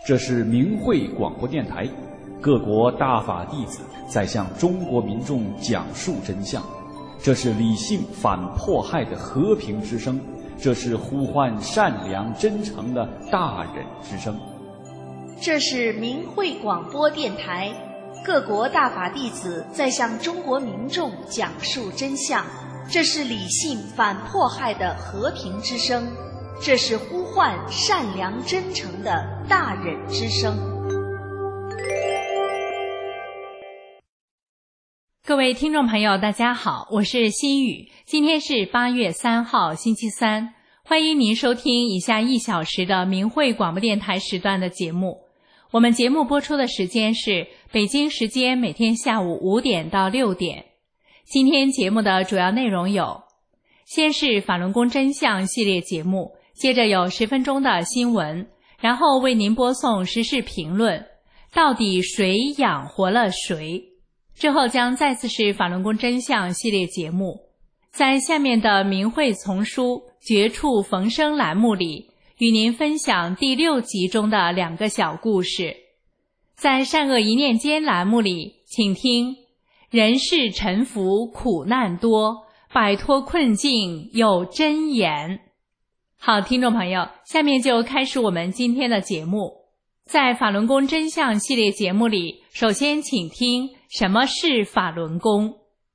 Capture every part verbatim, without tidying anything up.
这是明慧广播电台，各国大法弟子在向中国民众讲述真相。这是理性反迫害的和平之声，这是呼唤善良真诚的大忍之声。 这是明慧广播电台，各国大法弟子在向中国民众讲述真相。这是理性反迫害的和平之声，这是呼唤善良真诚的大忍之声。 各位听众朋友大家好，我是心雨，今天是八月三号星期三，欢迎您收听以下一小时的明慧广播电台时段的节目。我们节目播出的时间是北京时间每天下午五点到六点。今天节目的主要内容有：先是法轮功真相系列节目，接着有十分钟的新闻，然后为您播送时事评论，到底谁养活了谁？之后将再次是法轮功真相系列节目。在下面的明慧丛书绝处逢生栏目里，与您分享第六集中的两个小故事。在善恶一念间栏目里，请听人世沉浮苦难多，摆脱困境有真言。好，听众朋友，下面就开始我们今天的节目。在法轮功真相系列节目里，首先请听什么是法轮功。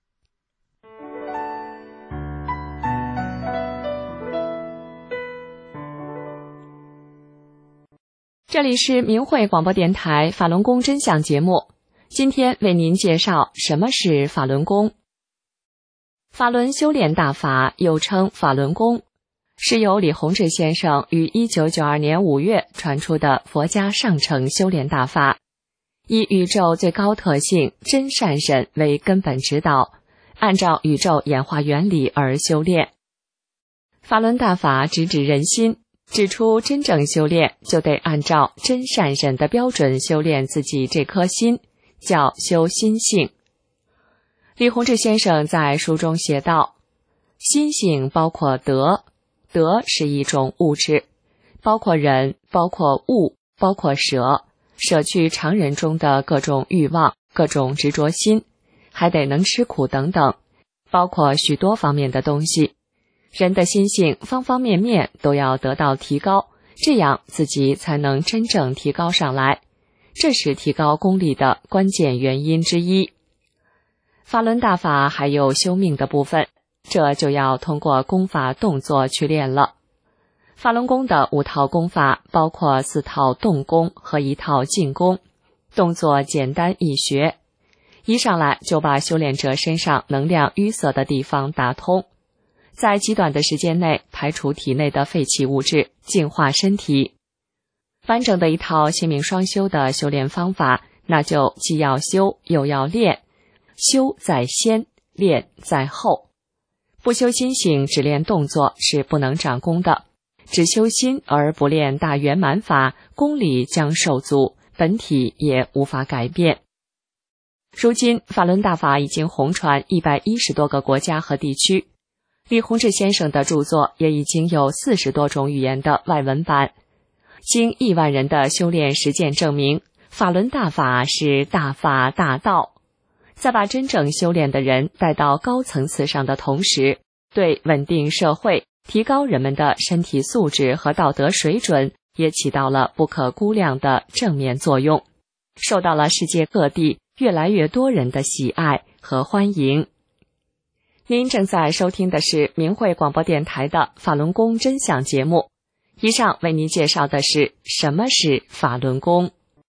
这里是明慧广播电台法轮功真相节目，今天为您介绍什么是法轮功。法轮修炼大法又称法轮功，是由李洪志先生于一九九二年五月传出的佛家上乘修炼大法，以宇宙最高特性真善忍为根本指导，按照宇宙演化原理而修炼。法轮大法直指人心，指出真正修炼就得按照真善忍的标准修炼自己这颗心，叫修心性。李洪志先生在书中写道，心性包括德，德是一种物质，包括人，包括物，包括舍，舍去常人中的各种欲望，各种执着心，还得能吃苦等等，包括许多方面的东西。人的心性方方面面都要得到提高，这样自己才能真正提高上来，这是提高功力的关键原因之一。法轮大法还有修命的部分，这就要通过功法动作去练了。法轮功的五套功法包括四套动功和一套静功，动作简单易学，一上来就把修炼者身上能量淤塞的地方打通，在极短的时间内排除体内的废弃物质，净化身体。完整的一套心命双修的修炼方法，那就既要修又要练，修在先，练在后。不修心性只练动作是不能长功的，只修心而不练大圆满法，功力将受阻，本体也无法改变。如今法轮大法已经红传一百一十多个国家和地区，李洪志先生的著作也已经有四十多种语言的外文版。经亿万人的修炼实践证明，法轮大法是大法大道。在把真正修炼的人带到高层次上的同时，对稳定社会、提高人们的身体素质和道德水准也起到了不可估量的正面作用，受到了世界各地越来越多人的喜爱和欢迎。您正在收听的是明慧广播电台的法轮功真相节目，以上为您介绍的是什么是法轮功。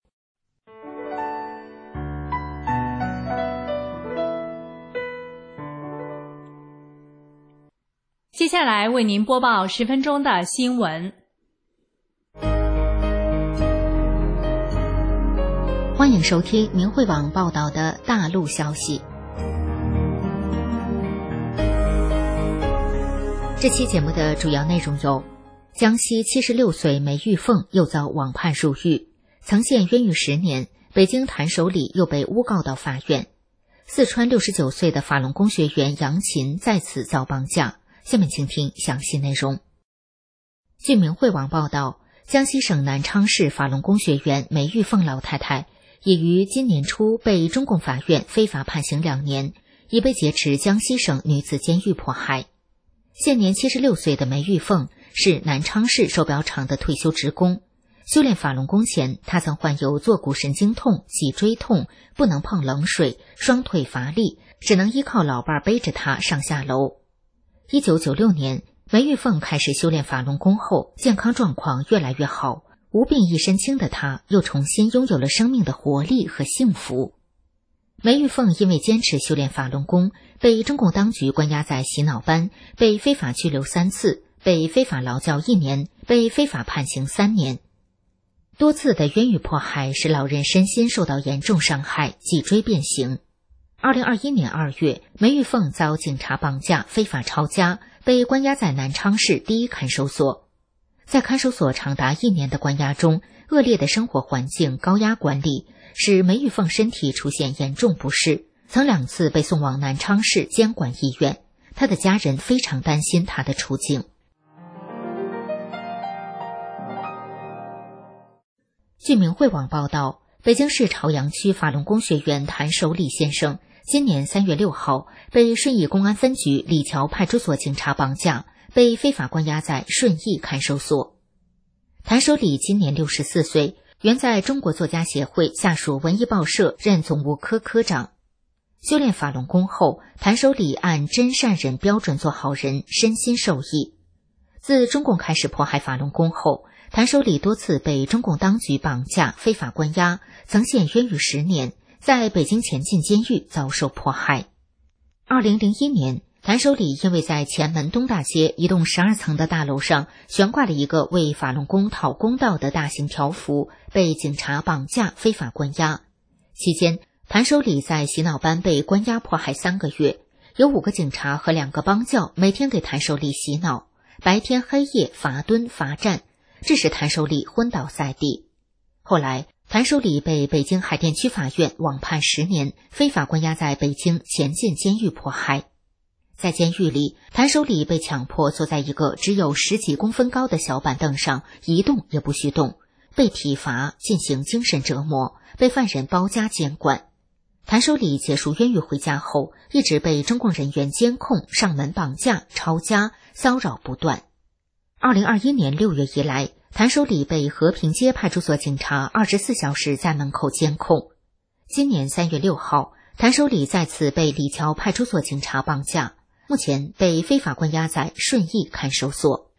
接下来为您播报十分钟的新闻。 欢迎收听明慧网报道的大陆消息。这期节目的主要内容有：江西七十六岁梅玉凤又遭网判入狱，曾陷冤狱十年；北京谭守礼又被诬告到法院；四川六十九岁的法轮功学员杨琴再次遭绑架。下面请听详细内容。据明慧网报道， 江西省南昌市法轮功学员梅玉凤老太太已于今年初被中共法院非法判刑两年，已被劫持江西省女子监狱迫害。现年七十六岁的梅玉凤是南昌市手表厂的退休职工。修炼法轮功前，她曾患有坐骨神经痛、脊椎痛，不能碰冷水，双腿乏力，只能依靠老伴背着她上下楼。一九九六年，梅玉凤开始修炼法轮功后，健康状况越来越好，无病一身轻的她又重新拥有了生命的活力和幸福。梅玉凤因为坚持修炼法轮功，被中共当局关押在洗脑班，被非法拘留三次，被非法劳教一年，被非法判刑三年。多次的冤狱迫害使老人身心受到严重伤害，脊椎变形。二零二一年二月，梅玉凤遭警察绑架，非法抄家，被关押在南昌市第一看守所。在看守所长达一年的关押中，恶劣的生活环境、高压管理使梅玉凤身体出现严重不适，曾两次被送往南昌市监管医院。她的家人非常担心她的处境。据明慧网报道，北京市朝阳区法轮功学员谭守礼先生今年三月六号被顺义公安分局李桥派出所警察绑架，被非法关押在顺义看守所。谭守礼今年六十四岁，原在中国作家协会下属文艺报社任总务科科长。修炼法轮功后，谭守礼按真善忍标准做好人，身心受益。自中共开始迫害法轮功后，谭守礼多次被中共当局绑架、非法关押，曾陷冤狱十年，在北京前进监狱遭受迫害。二零零一年，谭守礼因为在前门东大街一栋十二层的大楼上悬挂了一个为法轮功讨公道的大型条幅，被警察绑架、非法关押。期间，谭守礼在洗脑班被关押迫害三个月，有五个警察和两个帮教每天给谭守礼洗脑，白天黑夜罚蹲罚站，致使谭守礼昏倒在地。后来，谭守礼被北京海淀区法院网判十年，非法关押在北京前进监狱迫害。在监狱里，谭守礼被强迫坐在一个只有十几公分高的小板凳上，一动也不许动，被体罚，进行精神折磨，被犯人包夹监管。谭守礼结束冤狱回家后，一直被中共人员监控、上门绑架、抄家，骚扰不断。二零二一年六月以来，谭守礼被和平街派出所警察二十四小时在门口监控。今年三月六号，谭守礼再次被李桥派出所警察绑架，目前被非法关押在顺义看守所。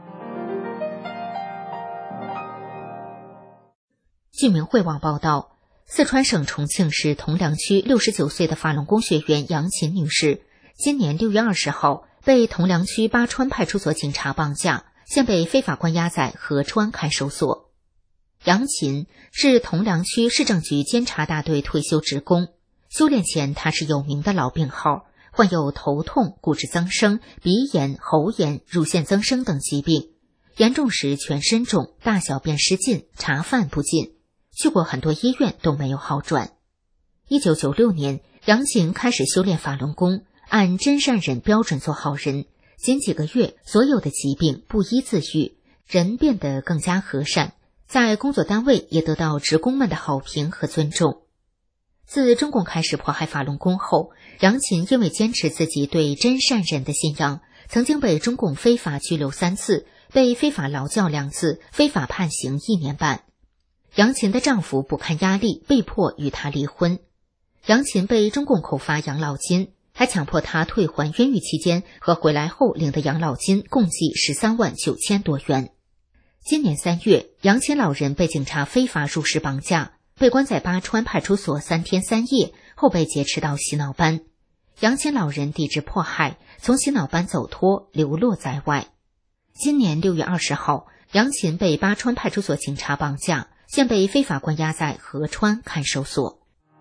据明慧网报道，四川省重庆市铜梁区六十九岁的法轮功学员杨琴女士，今年六月二十号被铜梁区八川派出所警察绑架，现被非法关押在合川看守所。杨琴是铜梁区市政局监察大队退休职工，修炼前她是有名的老病号，患有头痛、骨质增生、鼻炎、喉炎、乳腺增生等疾病，严重时全身肿，大小便失禁，茶饭不进，去过很多医院都没有好转。一九九六年，杨琴开始修炼法轮功，按真善忍标准做好人，仅几个月，所有的疾病不医自愈，人变得更加和善，在工作单位也得到职工们的好评和尊重。自中共开始迫害法轮功后，杨琴因为坚持自己对真善忍的信仰，曾经被中共非法拘留三次，被非法劳教两次，非法判刑一年半。杨琴的丈夫不堪压力，被迫与她离婚。杨琴被中共扣发养老金，还强迫她退还冤狱期间和回来后领的养老金，共计十三万九千多元。今年三月，杨琴老人被警察非法入室绑架，被关在八川派出所三天三夜，后被劫持到洗脑班。杨琴老人抵制迫害，从洗脑班走脱，流落在外。今年六月二十号，杨琴被八川派出所警察绑架，现被非法关押在合川看守所。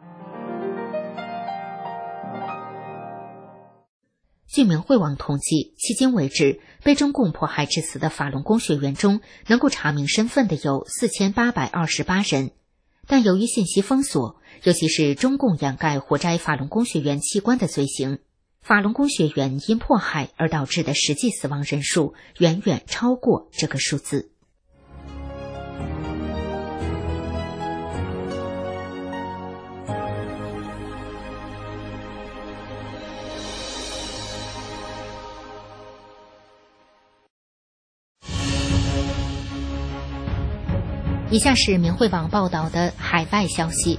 据明慧网统计，迄今为止，被中共迫害致死的法轮功学员中，能够查明身份的有四千八百二十八人。但由于信息封锁，尤其是中共掩盖活摘法轮功学员器官的罪行，法轮功学员因迫害而导致的实际死亡人数远远超过这个数字。 以下是明慧网报道的海外消息，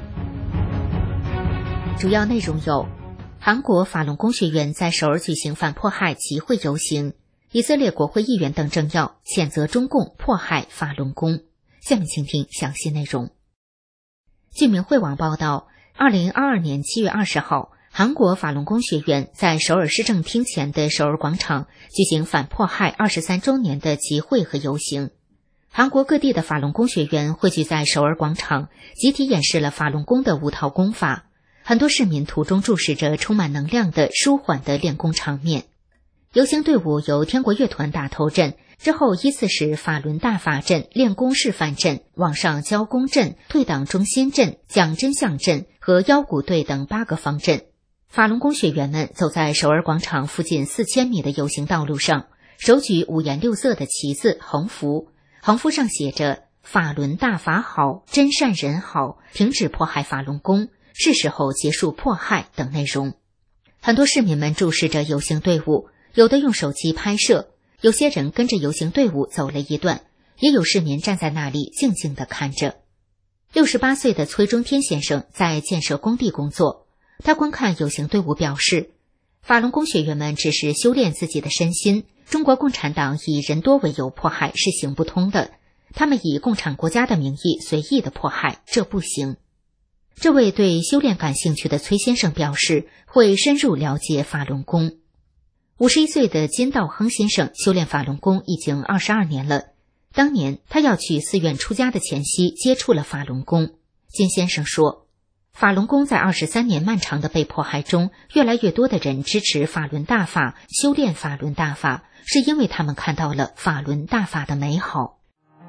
主要内容有：韩国法轮功学员在首尔举行反迫害集会游行，以色列国会议员等政要谴责中共迫害法轮功。下面请听详细内容。据明慧网报道，二零二二年七月二十号，韩国法轮功学员在首尔市政厅前的首尔广场举行反迫害二十三周年的集会和游行。韩国各地的法轮功学员汇聚在首尔广场，集体演示了法轮功的五套功法。很多市民途中注视着充满能量的舒缓的练功场面。游行队伍由天国乐团打头阵，之后依次是法轮大法阵、练功示范阵、网上教功阵、退党中心阵、讲真相阵和腰鼓队等八个方阵。法轮功学员们走在首尔广场附近四千米的游行道路上，手举五颜六色的旗子、横幅，横幅上写着“法轮大法好，真善人好，停止迫害法轮功，是时候结束迫害”等内容。很多市民们注视着游行队伍，有的用手机拍摄，有些人跟着游行队伍走了一段，也有市民站在那里静静地看着。六十八岁的崔中天先生在建设工地工作，他观看游行队伍表示，法轮功学员们只是修炼自己的身心，中国共产党以人多为由迫害是行不通的，他们以共产国家的名义随意的迫害，这不行。这位对修炼感兴趣的崔先生表示，会深入了解法轮功。五十一岁的金道亨先生修炼法轮功已经二十二年了，当年他要去寺院出家的前夕接触了法轮功。金先生说，法轮功在二十三年漫长的被迫害中，越来越多的人支持法轮大法，修炼法轮大法，是因为他们看到了法轮大法的美好。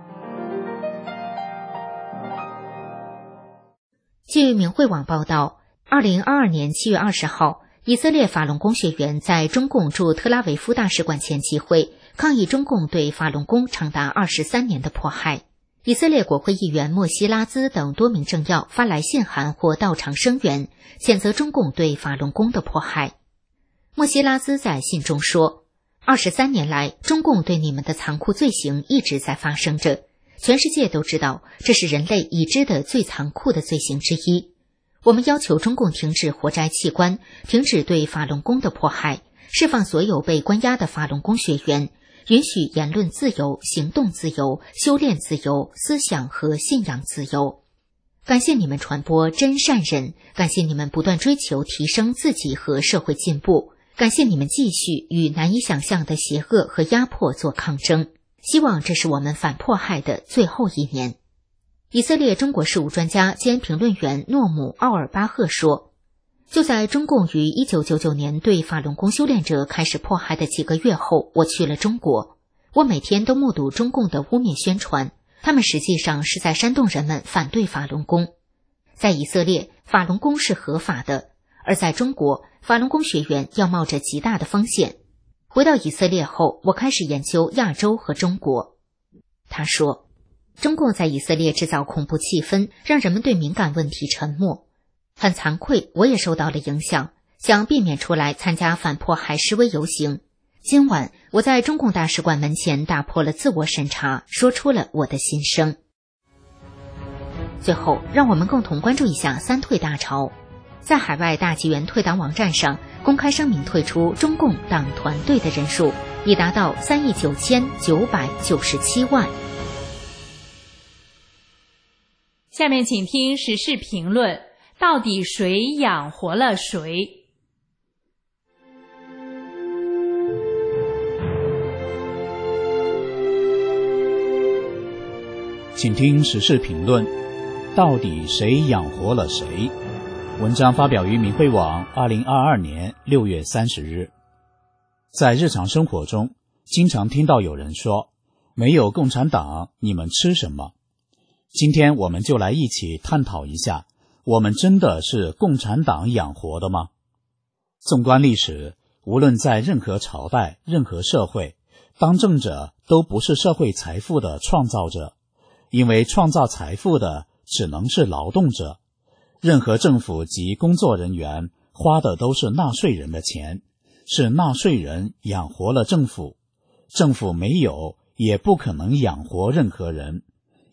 据明慧网报道，二零二二年七月二十号，以色列法轮功学员在中共驻特拉维夫大使馆前集会，抗议中共对法轮功长达二十三年的迫害。以色列国会议员莫西拉兹等多名政要发来信函或到场声援，谴责中共对法轮功的迫害。莫西拉兹在信中说，二十三年来，中共对你们的残酷罪行一直在发生着，全世界都知道这是人类已知的最残酷的罪行之一。我们要求中共停止活摘器官，停止对法轮功的迫害，释放所有被关押的法轮功学员，允许言论自由、行动自由、修炼自由、思想和信仰自由。感谢你们传播真善忍，感谢你们不断追求提升自己和社会进步，感谢你们继续与难以想象的邪恶和压迫做抗争。希望这是我们反迫害的最后一年。以色列中国事务专家兼评论员诺姆·奥尔巴赫说，就在中共于一九九九年对法轮功修炼者开始迫害的几个月后，我去了中国。我每天都目睹中共的污蔑宣传，他们实际上是在煽动人们反对法轮功。在以色列，法轮功是合法的，而在中国，法轮功学员要冒着极大的风险。回到以色列后，我开始研究亚洲和中国。他说，中共在以色列制造恐怖气氛，让人们对敏感问题沉默。很惭愧，我也受到了影响，想避免出来参加反迫害示威游行。今晚，我在中共大使馆门前打破了自我审查，说出了我的心声。最后，让我们共同关注一下三退大潮。在海外大纪元退党网站上，公开声明退出中共党团队的人数已达到三亿九千九百九十七万。 下面请听时事评论，到底谁养活了谁？ 请听时事评论，到底谁养活了谁？文章发表于明慧网二零二二年六月三十日。在日常生活中，经常听到有人说，没有共产党，你们吃什么？今天我们就来一起探讨一下，我们真的是共产党养活的吗？纵观历史，无论在任何朝代、任何社会，当政者都不是社会财富的创造者，因为创造财富的只能是劳动者。任何政府及工作人员花的都是纳税人的钱，是纳税人养活了政府，政府没有也不可能养活任何人，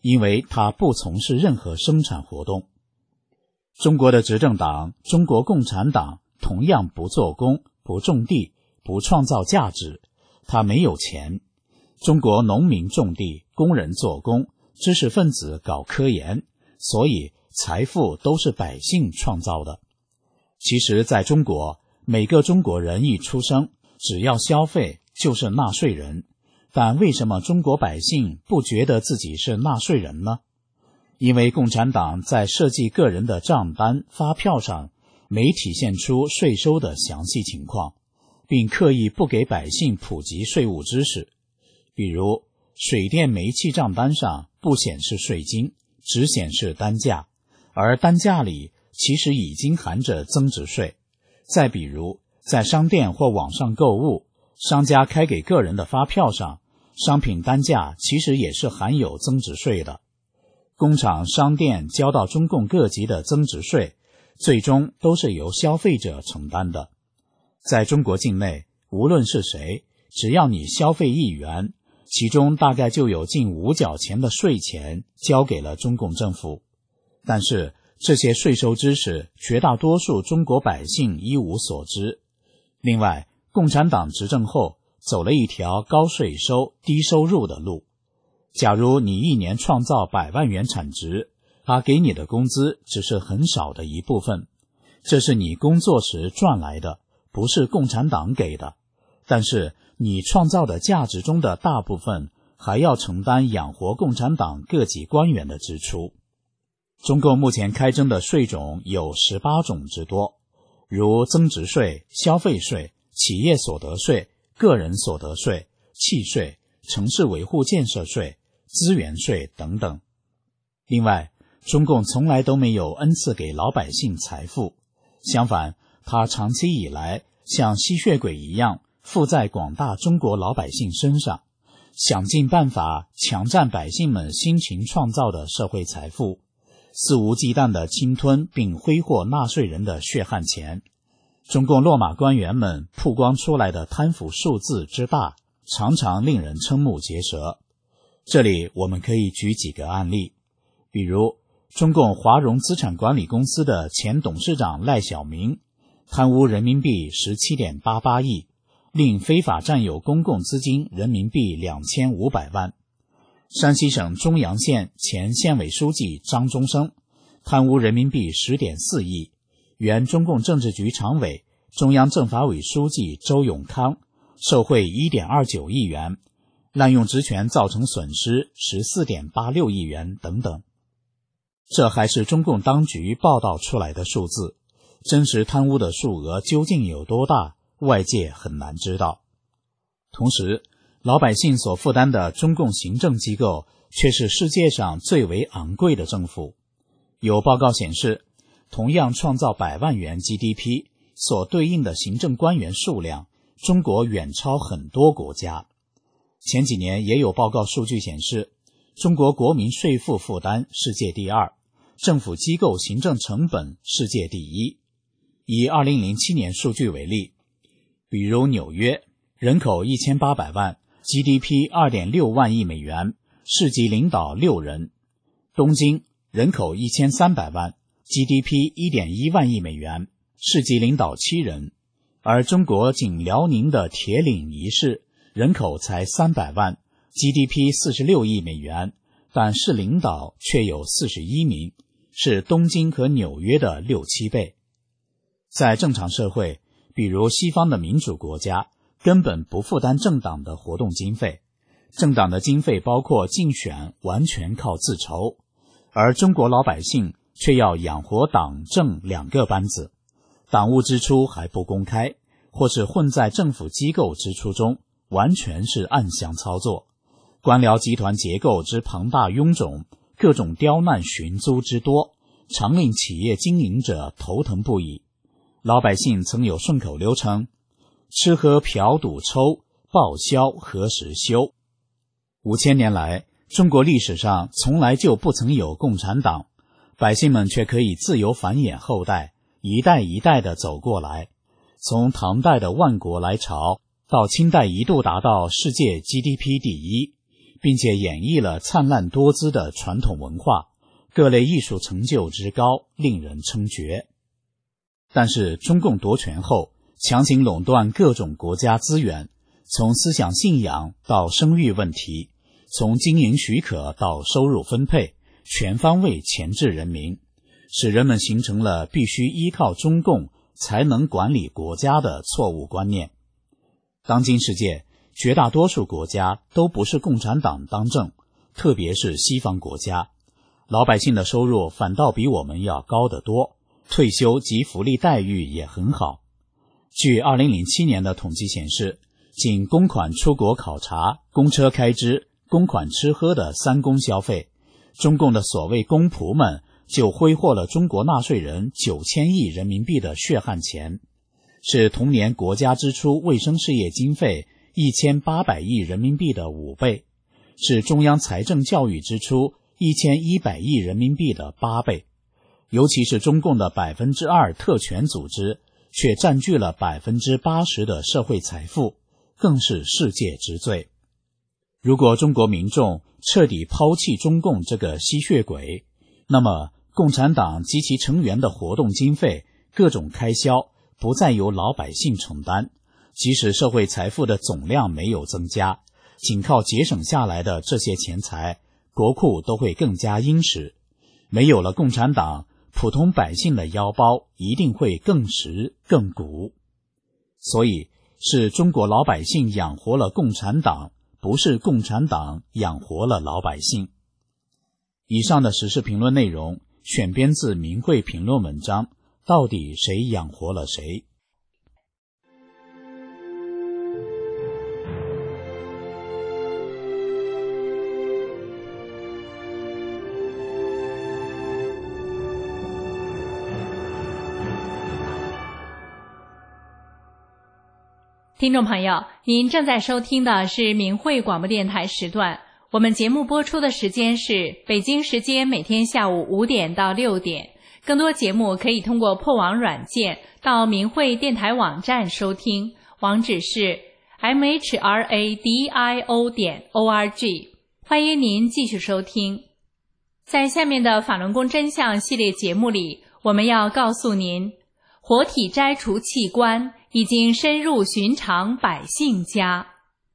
因为它不从事任何生产活动。中国的执政党中国共产党同样不做工、不种地、不创造价值，它没有钱。中国农民种地，工人做工，知识分子搞科研，所以财富都是百姓创造的。其实在中国，每个中国人一出生，只要消费就是纳税人。但为什么中国百姓不觉得自己是纳税人呢？因为共产党在设计个人的账单、发票上没体现出税收的详细情况，并刻意不给百姓普及税务知识。比如水电煤气账单上不显示税金，只显示单价，而单价里其实已经含着增值税。再比如在商店或网上购物，商家开给个人的发票上，商品单价其实也是含有增值税的。工厂、商店交到中共各级的增值税，最终都是由消费者承担的。在中国境内，无论是谁，只要你消费一元，其中大概就有近五角钱的税钱交给了中共政府。但是这些税收知识，绝大多数中国百姓一无所知。另外，共产党执政后走了一条高税收、低收入的路。假如你一年创造百万元产值，他给你的工资只是很少的一部分，这是你工作时赚来的，不是共产党给的。但是你创造的价值中的大部分还要承担养活共产党各级官员的支出。中共目前开征的税种有十八种之多，如增值税、消费税、企业所得税、个人所得税、契税、城市维护建设税、资源税等等。另外，中共从来都没有恩赐给老百姓财富，相反，它长期以来像吸血鬼一样附在广大中国老百姓身上，想尽办法强占百姓们辛勤创造的社会财富，肆无忌惮地侵吞并挥霍纳税人的血汗钱。中共落马官员们曝光出来的贪腐数字之大，常常令人瞠目结舌。这里我们可以举几个案例，比如中共华融资产管理公司的前董事长赖小民贪污人民币 十七点八八亿，另非法占有公共资金人民币两千五百万。山西省中阳县前县委书记张中生贪污人民币 十点四亿，原中共政治局常委、中央政法委书记周永康受贿 一点二九亿元，滥用职权造成损失 十四点八六亿元等等。这还是中共当局报道出来的数字，真实贪污的数额究竟有多大，外界很难知道。同时，老百姓所负担的中共行政机构却是世界上最为昂贵的政府。有报告显示，同样创造百万元 G D P， 所对应的行政官员数量，中国远超很多国家。前几年也有报告数据显示，中国国民税负负担世界第二，政府机构行政成本世界第一。以二零零七年数据为例，比如纽约，人口一千八百万， G D P 二点六万亿美元，市级领导六人；东京，人口一千三百万， G D P 一点一万亿美元，市级领导七人。而中国仅辽宁的铁岭一市，人口才三百万， G D P 四十六亿美元，但市领导却有四十一名，是东京和纽约的六七倍。在正常社会，比如西方的民主国家，根本不负担政党的活动经费，政党的经费包括竞选完全靠自筹，而中国老百姓却要养活党政两个班子，党务支出还不公开，或是混在政府机构支出中，完全是暗箱操作。官僚集团结构之庞大臃肿，各种刁难寻租之多，常令企业经营者头疼不已。老百姓曾有顺口溜称，吃喝嫖赌抽，报销何时休。五千年来，中国历史上从来就不曾有共产党，百姓们却可以自由繁衍后代，一代一代地走过来。从唐代的万国来朝，到清代一度达到世界 G D P 第一， 并且演绎了灿烂多姿的传统文化，各类艺术成就之高，令人称绝。但是中共夺权后，强行垄断各种国家资源，从思想信仰到生育问题，从经营许可到收入分配，全方位钳制人民，使人们形成了必须依靠中共才能管理国家的错误观念。当今世界绝大多数国家都不是共产党当政，特别是西方国家，老百姓的收入反倒比我们要高得多，退休及福利待遇也很好。据二零零七年的统计显示，仅公款出国考察、公车开支、公款吃喝的三公消费，中共的所谓公仆们就挥霍了中国纳税人九千亿人民币的血汗钱，是同年国家支出卫生事业经费一千八百亿人民币的五倍，是中央财政教育支出一千一百亿人民币的八倍。尤其是中共的百分之二特权组织，却占据了百分之八十的社会财富，更是世界之最。如果中国民众彻底抛弃中共这个吸血鬼，那么共产党及其成员的活动经费、各种开销不再由老百姓承担，即使社会财富的总量没有增加，仅靠节省下来的这些钱财，国库都会更加殷实。没有了共产党，普通百姓的腰包一定会更实更鼓。所以是中国老百姓养活了共产党，不是共产党养活了老百姓。以上的时事评论内容选编自明慧评论文章，到底谁养活了谁？ 听众朋友，您正在收听的是明慧广播电台时段，我们节目播出的时间是北京时间每天下午五点到六点。更多节目可以通过破网软件到明慧电台网站收听，网址是 m h r a d i o 点 o r g。 欢迎您继续收听。在下面的法轮功真相系列节目里，我们要告诉您，活体摘除器官已经深入寻常百姓家。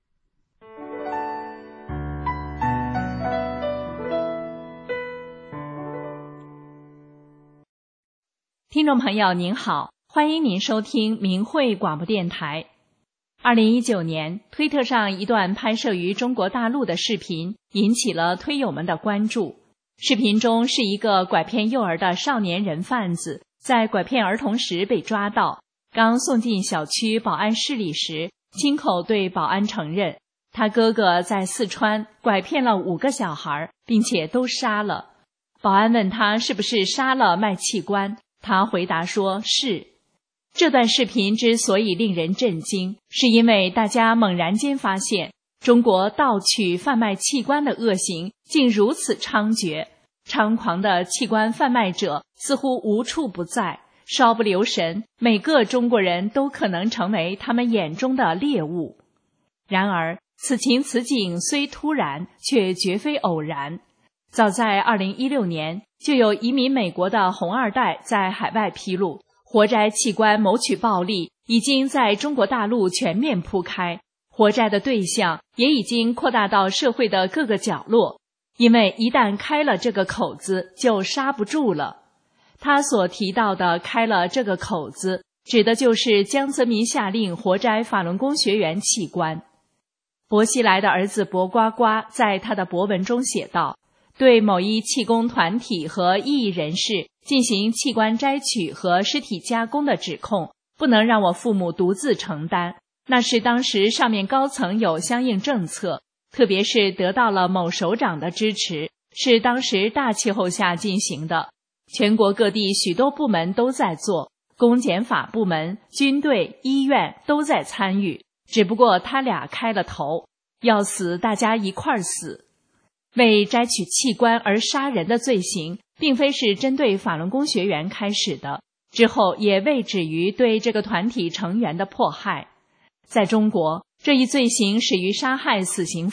听众朋友您好，欢迎您收听明慧广播电台。二零一九年，推特上一段拍摄于中国大陆的视频引起了推友们的关注。视频中是一个拐骗幼儿的少年人贩子，在拐骗儿童时被抓到，刚送进小区保安室里时，亲口对保安承认，他哥哥在四川拐骗了五个小孩，并且都杀了。保安问他是不是杀了卖器官，他回答说是。这段视频之所以令人震惊，是因为大家猛然间发现，中国盗取贩卖器官的恶行竟如此猖獗，猖狂的器官贩卖者似乎无处不在，稍不留神，每个中国人都可能成为他们眼中的猎物。然而，此情此景虽突然，却绝非偶然。早在二零一六年，就有移民美国的红二代在海外披露，活摘器官谋取暴利已经在中国大陆全面铺开，活摘的对象也已经扩大到社会的各个角落，因为一旦开了这个口子，就刹不住了。他所提到的开了这个口子，指的就是江泽民下令活摘法轮功学员器官。薄熙来的儿子薄瓜瓜在他的博文中写道，对某一气功团体和异议人士进行器官摘取和尸体加工的指控，不能让我父母独自承担，那是当时上面高层有相应政策，特别是得到了某首长的支持，是当时大气候下进行的。全国各地许多部门都在做，公检法部门、军队、医院都在参与，只不过他俩开了头，要死大家一块儿死。为摘取器官而杀人的罪行，并非是针对法轮功学员开始的，之后也未止于对这个团体成员的迫害。在中国，这一罪行始于杀害死刑犯，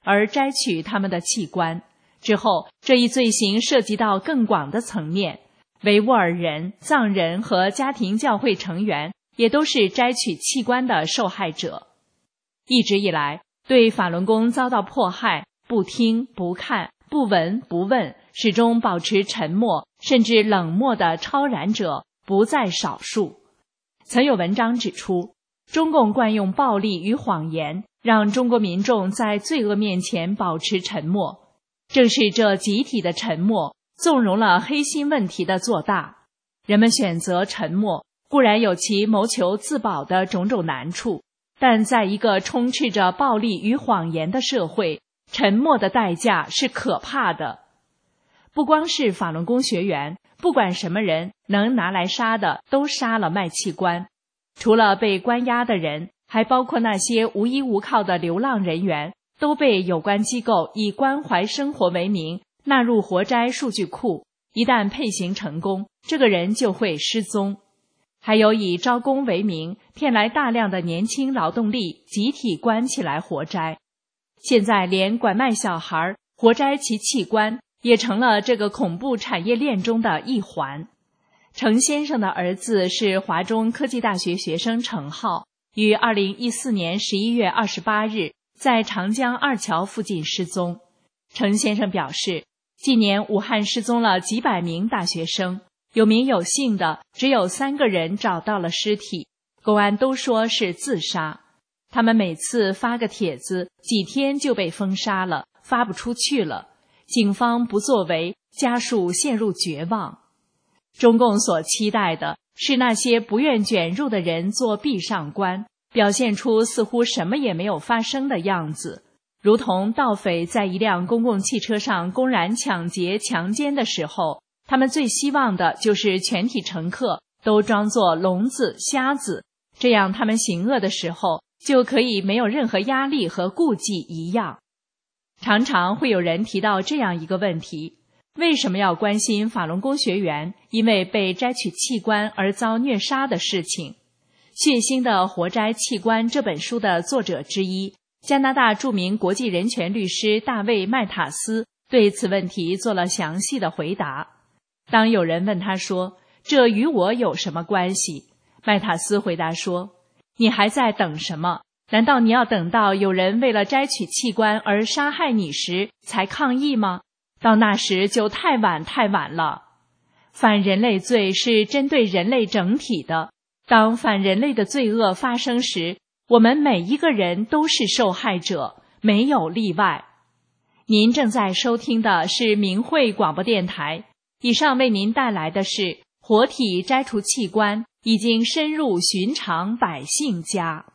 而摘取他们的器官。之后，这一罪行涉及到更广的层面，维吾尔人、藏人和家庭教会成员也都是摘取器官的受害者。一直以来，对法轮功遭到迫害，不听、不看、不闻、不问，始终保持沉默甚至冷漠的超然者不在少数。曾有文章指出，中共惯用暴力与谎言，让中国民众在罪恶面前保持沉默。正是这集体的沉默，纵容了黑心问题的做大。人们选择沉默，固然有其谋求自保的种种难处，但在一个充斥着暴力与谎言的社会，沉默的代价是可怕的。不光是法轮功学员，不管什么人能拿来杀的都杀了卖器官。除了被关押的人，还包括那些无依无靠的流浪人员，都被有关机构以关怀生活为名纳入活摘数据库，一旦配型成功，这个人就会失踪。还有以招工为名骗来大量的年轻劳动力，集体关起来活摘。现在连拐卖小孩、活摘其器官也成了这个恐怖产业链中的一环。程先生的儿子是华中科技大学学生程浩，于二零一四年十一月二十八日在长江二桥附近失踪。程先生表示，近年武汉失踪了几百名大学生，有名有姓的只有三个人找到了尸体，公安都说是自杀。他们每次发个帖子，几天就被封杀了，发不出去了。警方不作为，家属陷入绝望。中共所期待的是那些不愿卷入的人做壁上观，表现出似乎什么也没有发生的样子，如同盗匪在一辆公共汽车上公然抢劫强奸的时候，他们最希望的就是全体乘客都装作聋子瞎子，这样他们行恶的时候就可以没有任何压力和顾忌一样。常常会有人提到这样一个问题，为什么要关心法轮功学员因为被摘取器官而遭虐杀的事情？血腥的活摘器官这本书的作者之一，加拿大著名国际人权律师大卫·麦塔斯对此问题做了详细的回答。当有人问他说，这与我有什么关系？麦塔斯回答说，你还在等什么？难道你要等到有人为了摘取器官而杀害你时才抗议吗？到那时就太晚太晚了。反人类罪是针对人类整体的，当反人类的罪恶发生时，我们每一个人都是受害者，没有例外。您正在收听的是明慧广播电台，以上为您带来的是活体摘除器官已经深入寻常百姓家。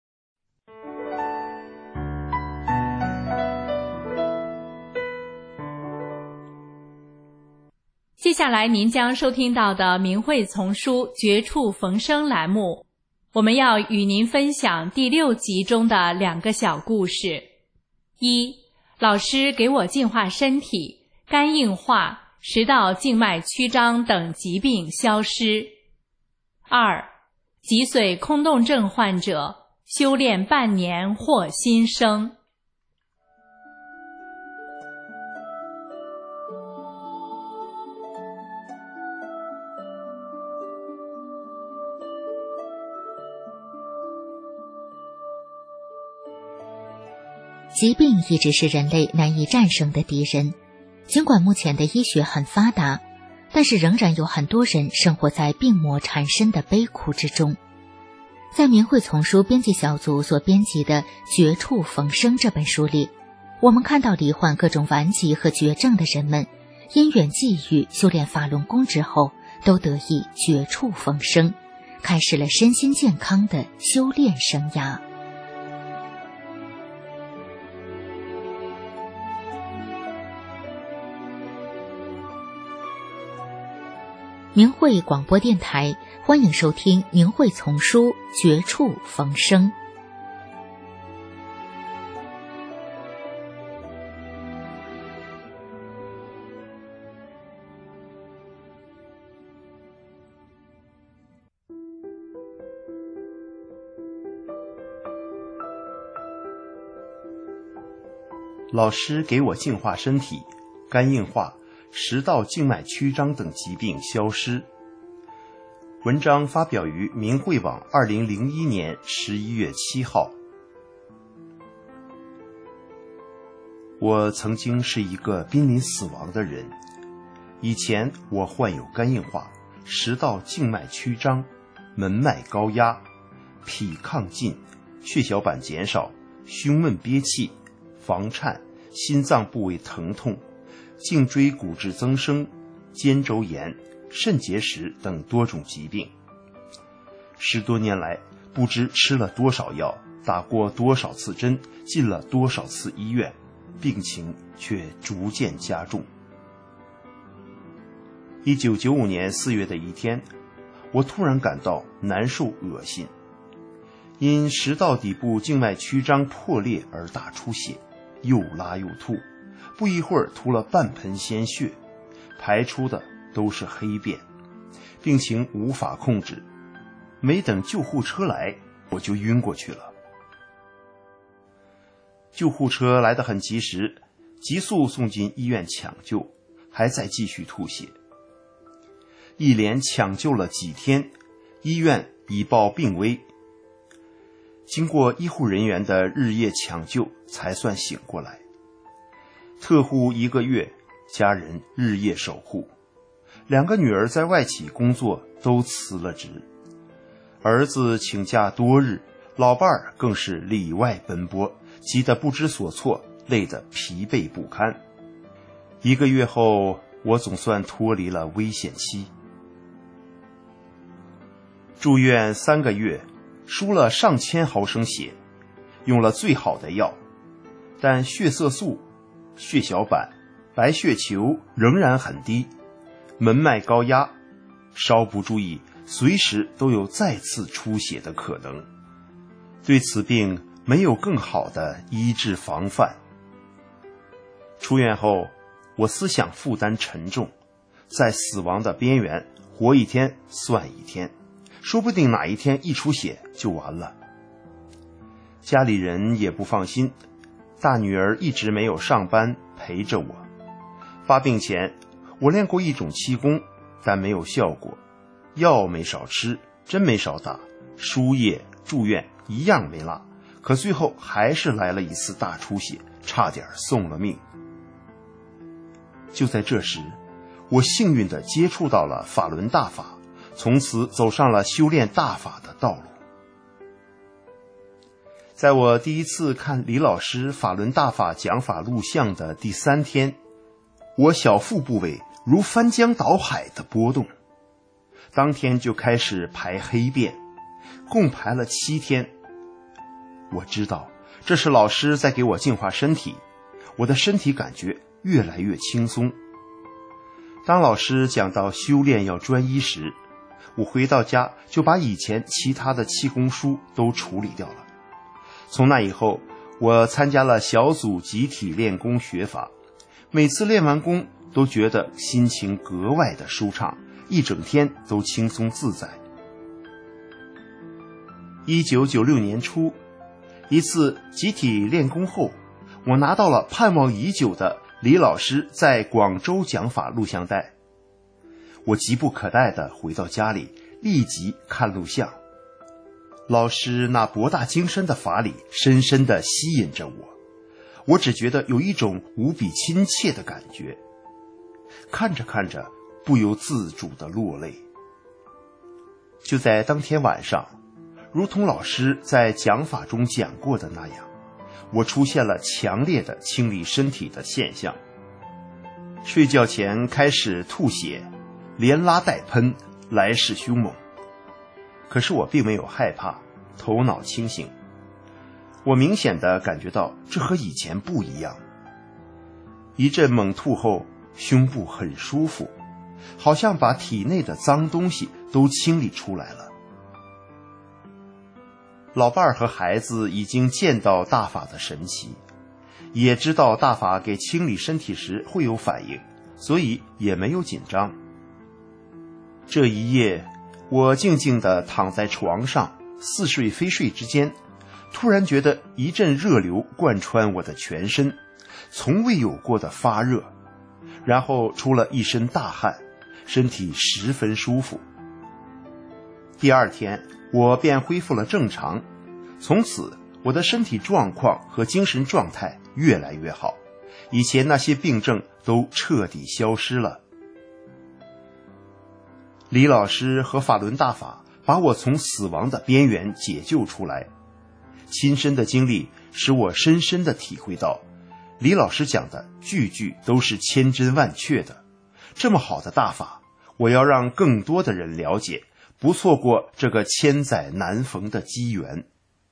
接下来您将收听到的明慧丛书绝处逢生栏目，我们要与您分享第六集中的两个小故事。一，老师给我净化身体，肝硬化、食道静脉曲张等疾病消失。二，脊髓空洞症患者修炼半年获新生。 疾病一直是人类难以战胜的敌人，尽管目前的医学很发达，但是仍然有很多人生活在病魔缠身的悲苦之中。在明慧丛书编辑小组所编辑的《绝处逢生》这本书里，我们看到罹患各种顽疾和绝症的人们，因缘际遇修炼法轮功之后，都得以绝处逢生，开始了身心健康的修炼生涯。明慧广播电台，欢迎收听明慧丛书《绝处逢生》。 老师给我净化身体，肝硬化、食道静脉曲张等疾病消失。文章发表于明慧网二零零一年十一月七号。我曾经是一个濒临死亡的人，以前我患有肝硬化、食道静脉曲张、门脉高压、脾亢进、血小板减少、胸闷憋气、房颤、心脏部位疼痛、颈椎骨质增生、肩周炎、肾结石等多种疾病。十多年来，不知吃了多少药，打过多少次针，进了多少次医院，病情却逐渐加重。一九九五年四月的一天，我突然感到难受恶心，因食道底部静脉曲张破裂而大出血，又拉又吐，不一会儿吐了半盆鲜血，排出的都是黑便，病情无法控制。没等救护车来，我就晕过去了。救护车来得很及时，急速送进医院抢救，还在继续吐血。一连抢救了几天，医院已报病危。经过医护人员的日夜抢救，才算醒过来。特护一个月，家人日夜守护。两个女儿在外企工作，都辞了职。儿子请假多日，老伴儿更是里外奔波，急得不知所措，累得疲惫不堪。一个月后，我总算脱离了危险期。住院三个月，输了上千毫升血，用了最好的药，但血色素、血小板、白血球仍然很低，门脉高压，稍不注意，随时都有再次出血的可能。对此病没有更好的医治防范。出院后，我思想负担沉重，在死亡的边缘，活一天算一天，说不定哪一天一出血就完了。家里人也不放心，大女儿一直没有上班陪着我。发病前，我练过一种气功，但没有效果，药没少吃，针没少打，输液住院一样没落，可最后还是来了一次大出血，差点送了命。就在这时，我幸运地接触到了法轮大法，从此走上了修炼大法的道路。在我第一次看李老师法轮大法讲法录像的第三天，我小腹部位如翻江倒海的波动，当天就开始排黑便，共排了七天。我知道这是老师在给我净化身体，我的身体感觉越来越轻松。当老师讲到修炼要专一时，我回到家就把以前其他的气功书都处理掉了。从那以后，我参加了小组集体练功学法，每次练完功都觉得心情格外的舒畅，一整天都轻松自在。一九九六年初，一次集体练功后，我拿到了盼望已久的李老师在广州讲法录像带。我急不可待地回到家里，立即看录像。老师那博大精深的法理深深地吸引着我，我只觉得有一种无比亲切的感觉。看着看着，不由自主地落泪。就在当天晚上，如同老师在讲法中讲过的那样，我出现了强烈的清理身体的现象。睡觉前开始吐血，连拉带喷，来势凶猛。可是我并没有害怕，头脑清醒。我明显地感觉到这和以前不一样。一阵猛吐后，胸部很舒服，好像把体内的脏东西都清理出来了。老伴儿和孩子已经见到大法的神奇，也知道大法给清理身体时会有反应，所以也没有紧张。这一夜，我静静地躺在床上，似睡非睡之间， 突然觉得一阵热流贯穿我的全身，从未有过的发热，然后出了一身大汗，身体十分舒服。第二天我便恢复了正常，从此我的身体状况和精神状态越来越好，以前那些病症都彻底消失了。李老师和法轮大法把我从死亡的边缘解救出来，亲身的经历使我深深地体会到，李老师讲的句句都是千真万确的。这么好的大法，我要让更多的人了解，不错过这个千载难逢的机缘。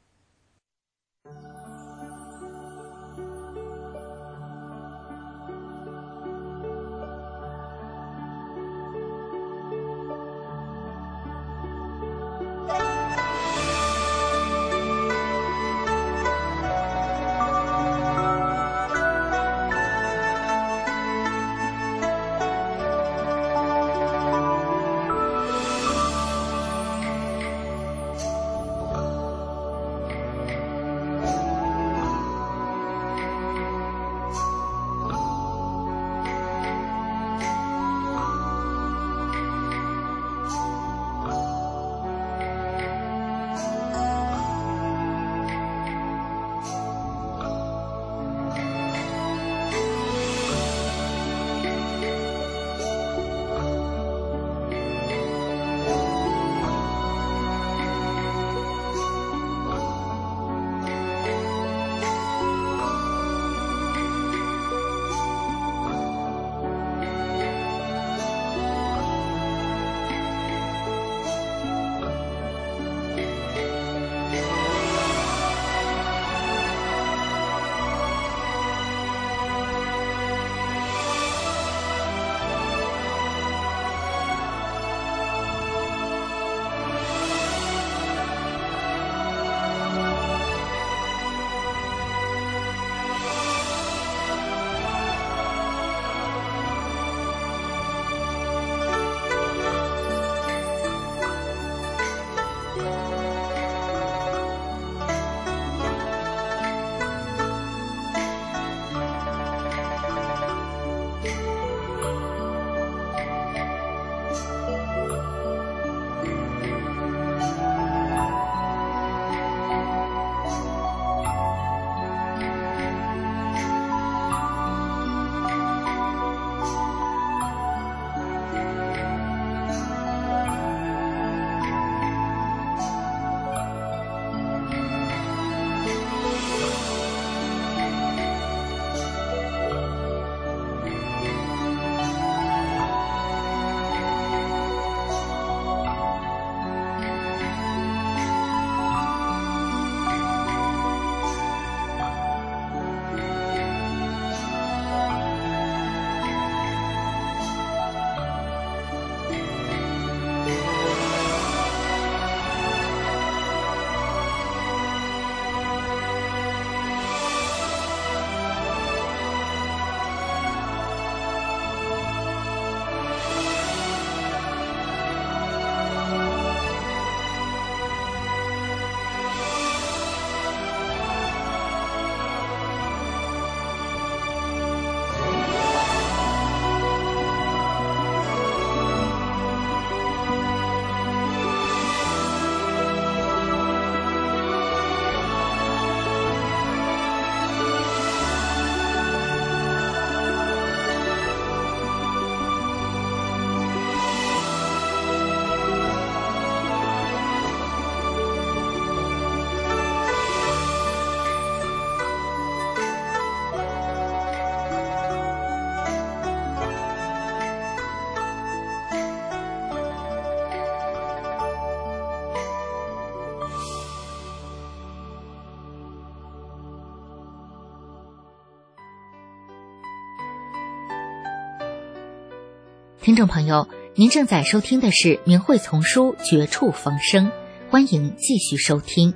听众朋友，您正在收听的是明慧丛书《绝处逢生》，欢迎继续收听。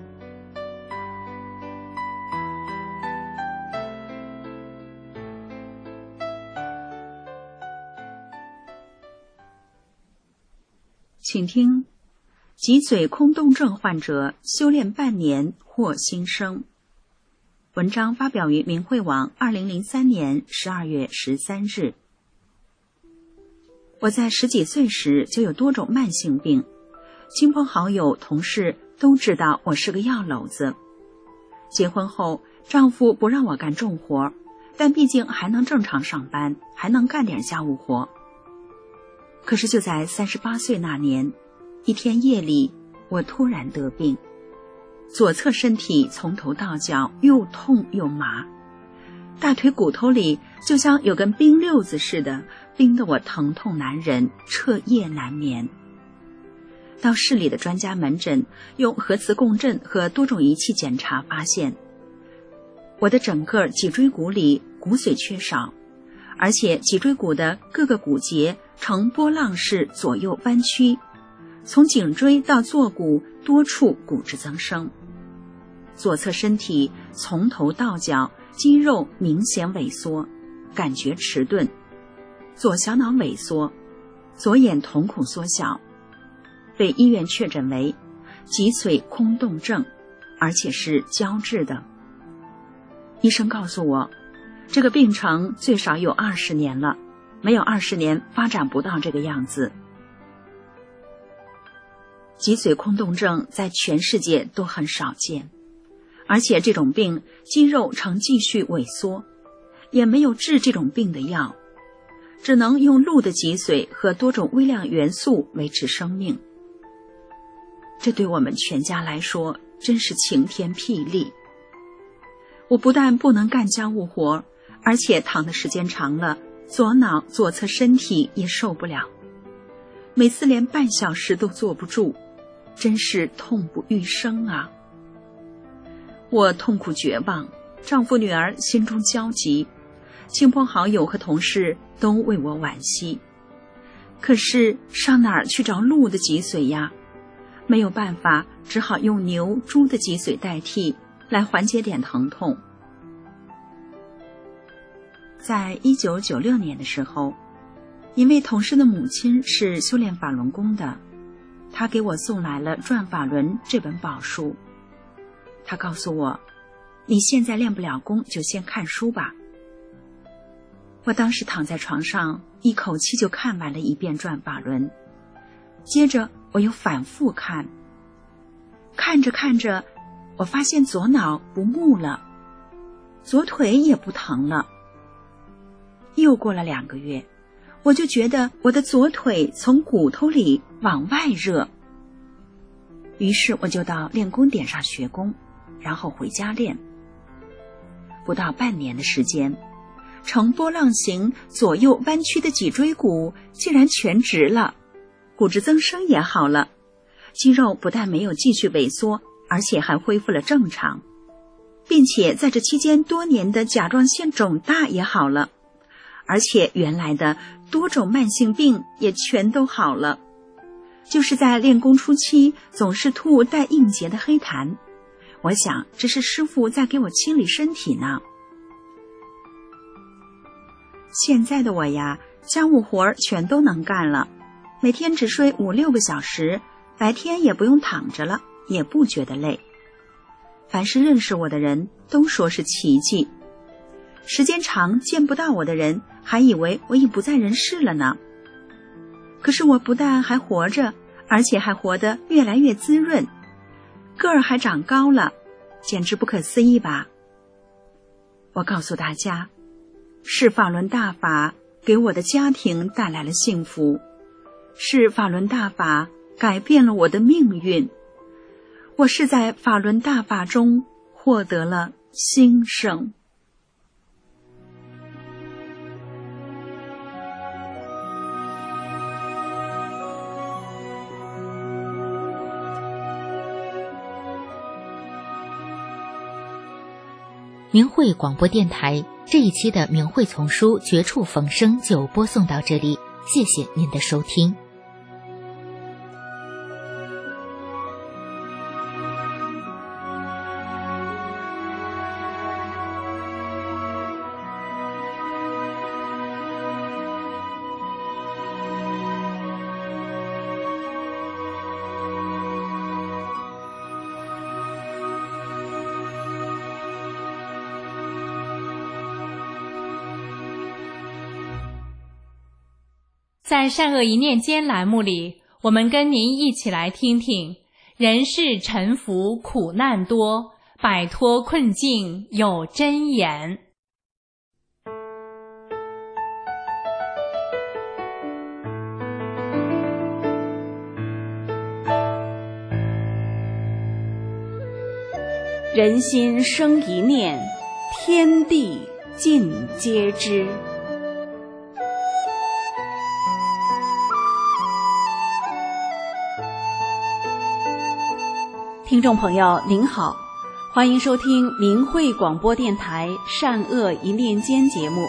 请听脊髓空洞症患者修炼半年获新生。文章发表于明慧网二零零三年十二月十三日。我在十几岁时就有多种慢性病，亲朋好友、同事都知道我是个药篓子。结婚后，丈夫不让我干重活，但毕竟还能正常上班，还能干点家务活。可是就在三十八岁那年，一天夜里，我突然得病，左侧身体从头到脚又痛又麻，大腿骨头里就像有根冰溜子似的，冰得我疼痛难忍，彻夜难眠。到市里的专家门诊，用核磁共振和多种仪器检查，发现我的整个脊椎骨里骨髓缺少，而且脊椎骨的各个骨节呈波浪式左右弯曲，从颈椎到坐骨多处骨质增生。左侧身体从头到脚肌肉明显萎缩，感觉迟钝，左小脑萎缩，左眼瞳孔缩小，被医院确诊为脊髓空洞症，而且是胶质的。医生告诉我，这个病程最少有二十年了，没有二十年发展不到这个样子。脊髓空洞症在全世界都很少见，而且这种病肌肉呈继续萎缩，也没有治这种病的药，只能用鹿的脊髓和多种微量元素维持生命。这对我们全家来说真是晴天霹雳。我不但不能干家务活，而且躺的时间长了，左脑左侧身体也受不了，每次连半小时都坐不住，真是痛不欲生啊！我痛苦绝望，丈夫女儿心中焦急，亲朋好友和同事都为我惋惜。可是上哪儿去找鹿的脊髓呀？没有办法，只好用牛、猪的脊髓代替，来缓解点疼痛。在一九九六年的时候，一位同事的母亲是修炼法轮功的，他给我送来了《转法轮》这本宝书。他告诉我，你现在练不了功，就先看书吧。我当时躺在床上，一口气就看完了一遍《转法轮》，接着我又反复看，看着看着，我发现左脑不木了，左腿也不疼了。又过了两个月，我就觉得我的左腿从骨头里往外热，于是我就到练功点上学功，然后回家练。不到半年的时间，呈波浪形左右弯曲的脊椎骨竟然全直了，骨质增生也好了，肌肉不但没有继续萎缩，而且还恢复了正常，并且在这期间多年的甲状腺肿大也好了，而且原来的多种慢性病也全都好了。就是在练功初期总是吐带硬结的黑痰，我想这是师父在给我清理身体呢。现在的我呀，家务活全都能干了，每天只睡五六个小时，白天也不用躺着了，也不觉得累。凡是认识我的人都说是奇迹，时间长见不到我的人还以为我已不在人世了呢。可是我不但还活着，而且还活得越来越滋润，个儿还长高了，简直不可思议吧。我告诉大家，是法轮大法给我的家庭带来了幸福，是法轮大法改变了我的命运，我是在法轮大法中获得了新生。 明慧广播电台这一期的明慧丛书绝处逢生就播送到这里，谢谢您的收听。 在善恶一念间栏目里，我们跟您一起来听听人世沉浮苦难多，摆脱困境有真言。 人心生一念，天地尽皆知。听众朋友您好，欢迎收听明慧广播电台善恶一念间节目。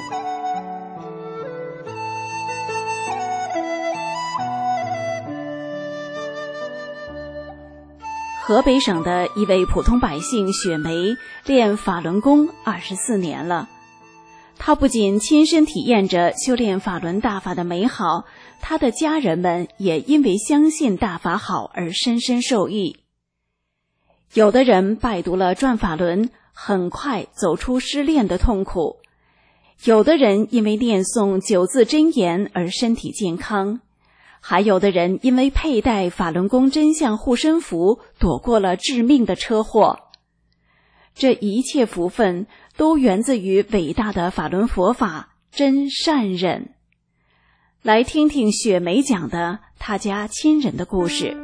河北省的一位普通百姓雪梅练法轮功二十四年了，她不仅亲身体验着修炼法轮大法的美好，她的家人们也因为相信大法好而深深受益。有的人拜读了转法轮，很快走出失恋的痛苦；有的人因为念诵九字真言而身体健康；还有的人因为佩戴法轮功真相护身符，躲过了致命的车祸。这一切福分都源自于伟大的法轮佛法真善忍。来听听雪梅讲的她家亲人的故事。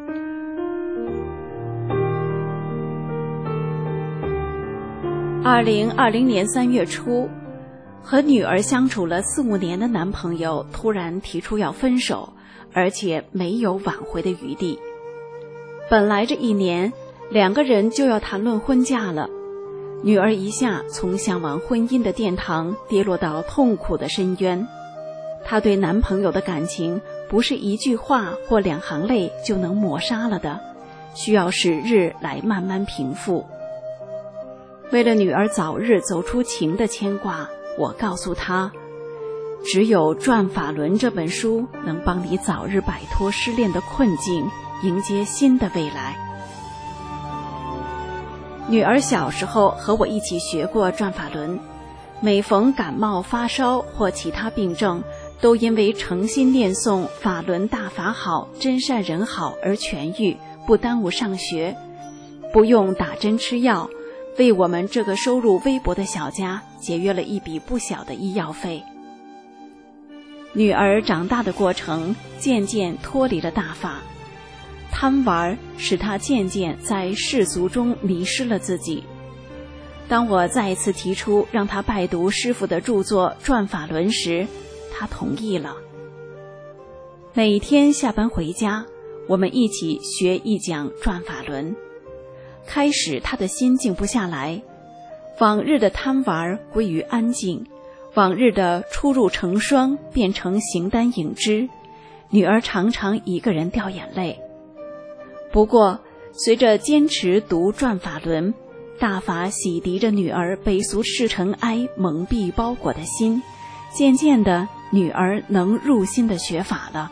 二零二零年三月初，和女儿相处了四五年的男朋友突然提出要分手，而且没有挽回的余地。本来这一年两个人就要谈论婚嫁了，女儿一下从向往婚姻的殿堂跌落到痛苦的深渊。她对男朋友的感情不是一句话或两行泪就能抹杀了的，需要时日来慢慢平复。为了女儿早日走出情的牵挂，我告诉她，只有《转法轮》这本书能帮你早日摆脱失恋的困境，迎接新的未来。女儿小时候和我一起学过转法轮，每逢感冒发烧或其他病症，都因为诚心念诵法轮大法好，真善人好而痊愈，不耽误上学，不用打针吃药，为我们这个收入微薄的小家节约了一笔不小的医药费。女儿长大的过程渐渐脱离了大法，贪玩使她渐渐在世俗中迷失了自己。当我再一次提出让她拜读师父的著作《转法轮》时，她同意了。每天下班回家，我们一起学一讲《转法轮》。开始她的心静不下来，往日的贪玩归于安静，往日的出入成双变成形单影只，女儿常常一个人掉眼泪。不过随着坚持读转法轮，大法洗涤着女儿被俗世尘埃蒙蔽包裹的心，渐渐的女儿能入心的学法了。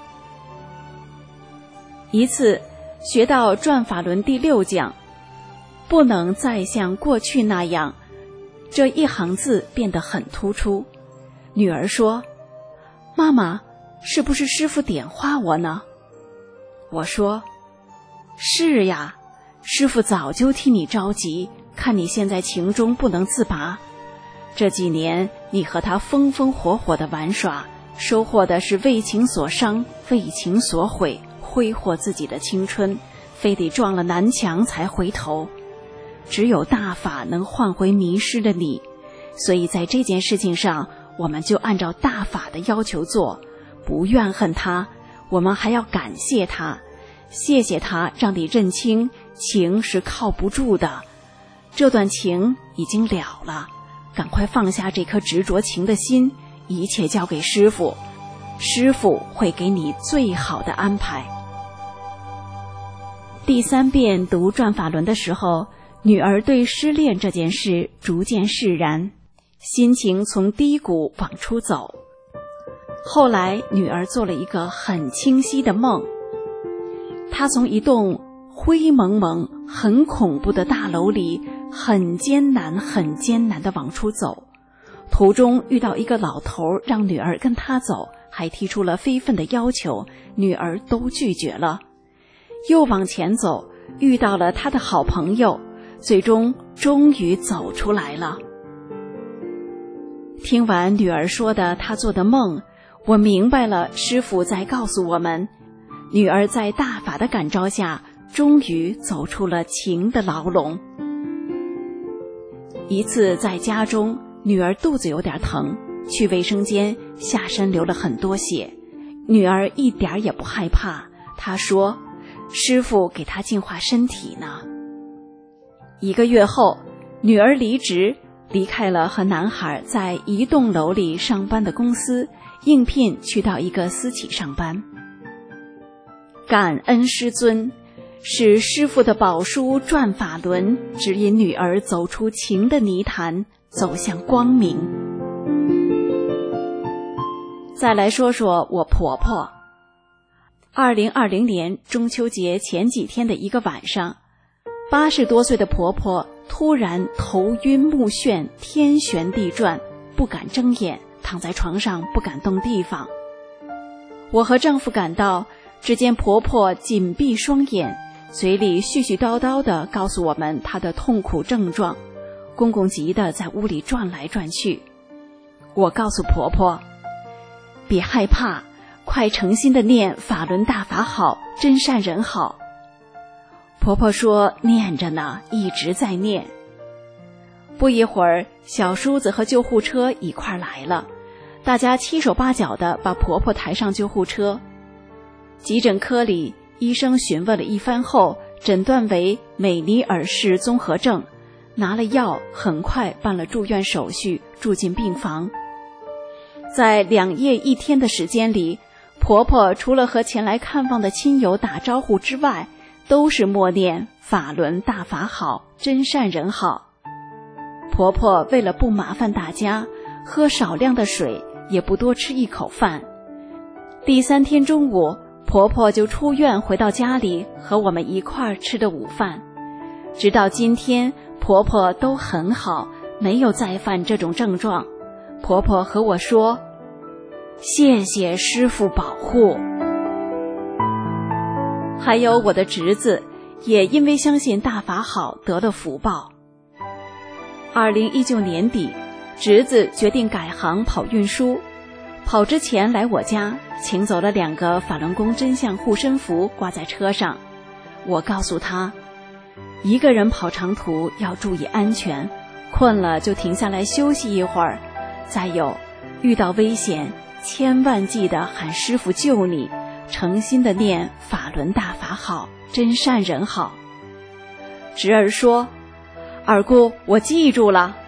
一次学到转法轮第六讲，不能再像过去那样，这一行字变得很突出。女儿说，妈妈，是不是师父点化我呢？我说，是呀，师父早就替你着急，看你现在情中不能自拔。这几年你和他风风火火的玩耍，收获的是为情所伤，为情所毁，挥霍自己的青春，非得撞了南墙才回头。只有大法能换回迷失的你，所以在这件事情上，我们就按照大法的要求做，不怨恨他，我们还要感谢他，谢谢他让你认清情是靠不住的，这段情已经了了，赶快放下这颗执着情的心，一切交给师父，师父会给你最好的安排。第三遍读转法轮的时候，女儿对失恋这件事逐渐释然，心情从低谷往出走。后来女儿做了一个很清晰的梦，她从一栋灰蒙蒙很恐怖的大楼里很艰难很艰难地往出走，途中遇到一个老头，让女儿跟他走， 还提出了非分的要求，女儿都拒绝了。又往前走，遇到了他的好朋友，最终终于走出来了。听完女儿说的她做的梦，我明白了师父在告诉我们，女儿在大法的感召下，终于走出了情的牢笼。一次在家中，女儿肚子有点疼，去卫生间，下身流了很多血。女儿一点也不害怕，她说师父给她净化身体呢。一个月后，女儿离职，离开了和男孩在一栋楼里上班的公司，应聘去到一个私企上班。感恩师尊，是师父的宝书转法轮，指引女儿走出情的泥潭，走向光明。再来说说我婆婆。二零二零年中秋节前几天的一个晚上，八十多岁的婆婆突然头晕目眩，天旋地转，不敢睁眼，躺在床上不敢动地方。我和丈夫赶到，只见婆婆紧闭双眼，嘴里絮絮叨叨地告诉我们她的痛苦症状，公公急地在屋里转来转去。我告诉婆婆，别害怕，快诚心地念法轮大法好，真善人好。婆婆说念着呢，一直在念。不一会儿，小叔子和救护车一块来了，大家七手八脚地把婆婆抬上救护车。急诊科里，医生询问了一番后，诊断为美尼尔氏综合症，拿了药，很快办了住院手续，住进病房。在两夜一天的时间里，婆婆除了和前来看望的亲友打招呼之外，都是默念法轮大法好，真善人好。婆婆为了不麻烦大家，喝少量的水，也不多吃一口饭。第三天中午，婆婆就出院回到家里，和我们一块儿吃的午饭。直到今天，婆婆都很好，没有再犯这种症状。婆婆和我说，谢谢师父保护。还有我的侄子，也因为相信大法好得了福报。二零一九年底，侄子决定改行跑运输，跑之前来我家，请走了两个法轮功真相护身符挂在车上。我告诉他，一个人跑长途要注意安全，困了就停下来休息一会儿。再有，遇到危险千万记得喊师父救你，诚心的念法轮大法好，真善人好。侄儿说，二姑，我记住了。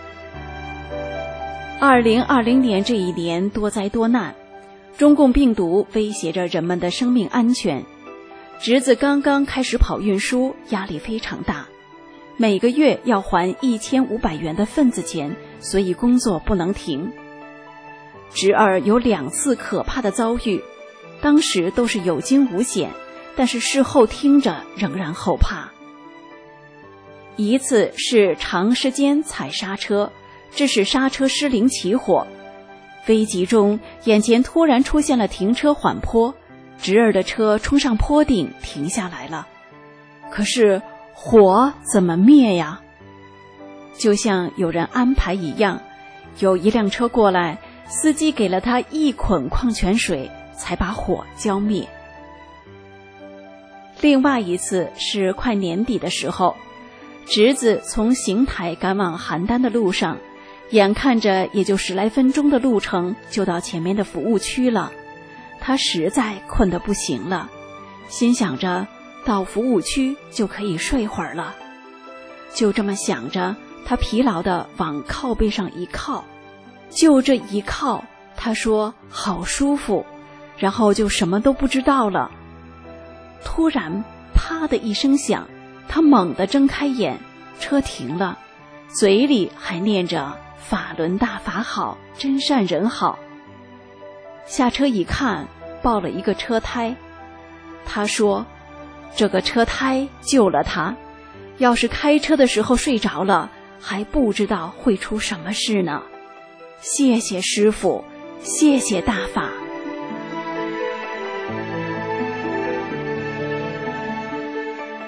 二零二零年这一年多灾多难，中共病毒威胁着人们的生命安全。侄子刚刚开始跑运输，压力非常大，每个月要还一千五百元的份子钱，所以工作不能停。侄儿有两次可怕的遭遇，当时都是有惊无险，但是事后听着仍然后怕。一次是长时间踩刹车，致使刹车失灵起火，危急中眼前突然出现了停车缓坡，侄儿的车冲上坡顶停下来了，可是火怎么灭呀？就像有人安排一样，有一辆车过来，司机给了他一捆矿泉水，才把火浇灭。另外一次是快年底的时候，侄子从邢台赶往邯郸的路上，眼看着也就十来分钟的路程就到前面的服务区了，他实在困得不行了，心想着到服务区就可以睡会儿了。就这么想着，他疲劳地往靠背上一靠，就这一靠，他说好舒服，然后就什么都不知道了。突然啪的一声响，他猛地睁开眼，车停了，嘴里还念着法轮大法好，真善人好。下车一看，爆了一个车胎。他说这个车胎救了他，要是开车的时候睡着了，还不知道会出什么事呢。谢谢师父，谢谢大法。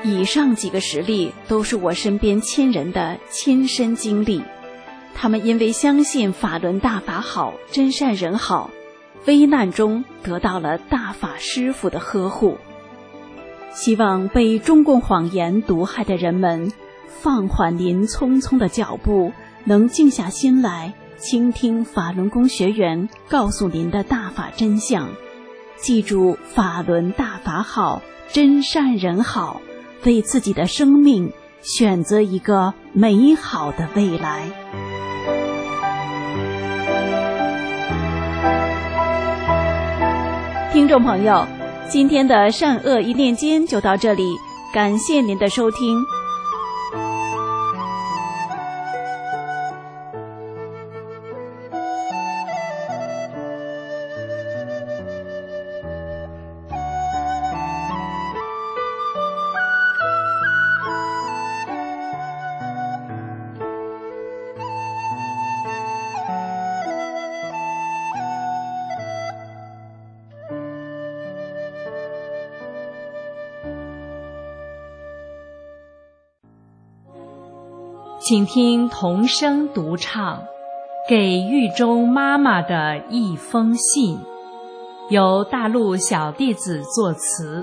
以上几个实例都是我身边亲人的亲身经历，他们因为相信法轮大法好，真善人好，危难中得到了大法师父的呵护。希望被中共谎言毒害的人们放缓您匆匆的脚步，能静下心来倾听法轮功学员告诉您的大法真相，记住法轮大法好，真善人好，为自己的生命选择一个美好的未来。听众朋友，今天的善恶一念间就到这里，感谢您的收听。 请听童声独唱给豫州妈妈的一封信，由大陆小弟子作词。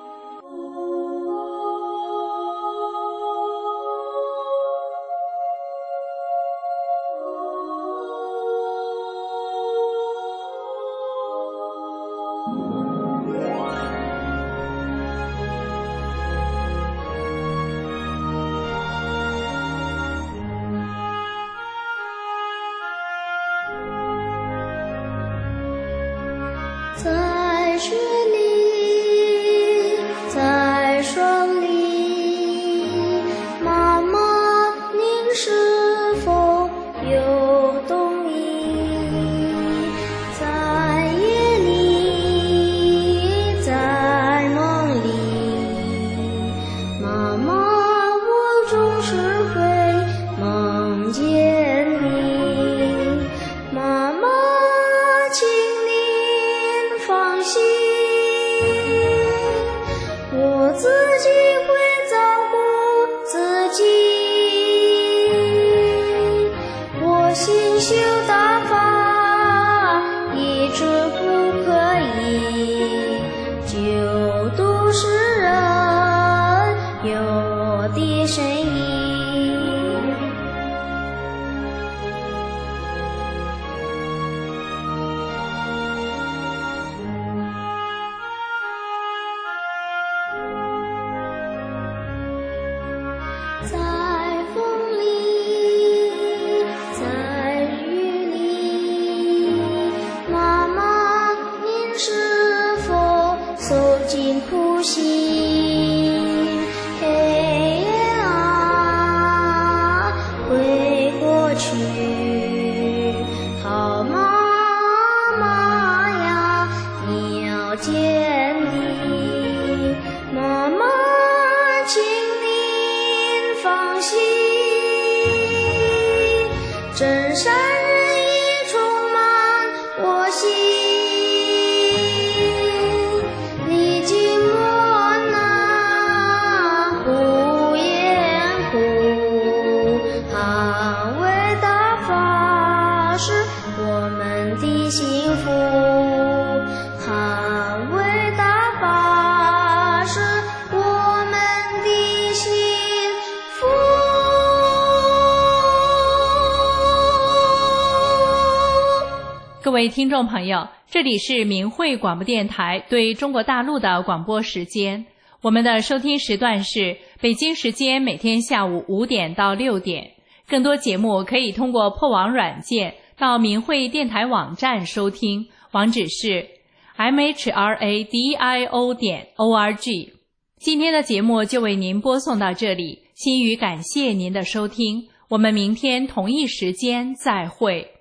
在雪里，在霜里，妈妈，您是否有动意？在夜里，在梦里，妈妈，我总是会梦见你，妈妈，请放心，我自己会照顾自己。我心修大法，一直不可以救度世人，有我的身影。在风里，在雨里，妈妈，您是否受尽苦辛？黑夜啊，会过去，好妈妈呀，你要坚定，妈妈，请放心，真善人已充满我心，历经磨难不言苦，捍卫大法是我们的幸福，捍卫大法是我们的幸福。 各位听众朋友，这里是明慧广播电台对中国大陆的广播时间，我们的收听时段是北京时间每天下午五点到六点。更多节目可以通过破网软件到明慧电台网站收听，网址是 m h r a d i o 点 o r g。 今天的节目就为您播送到这里，心语感谢您的收听，我们明天同一时间再会。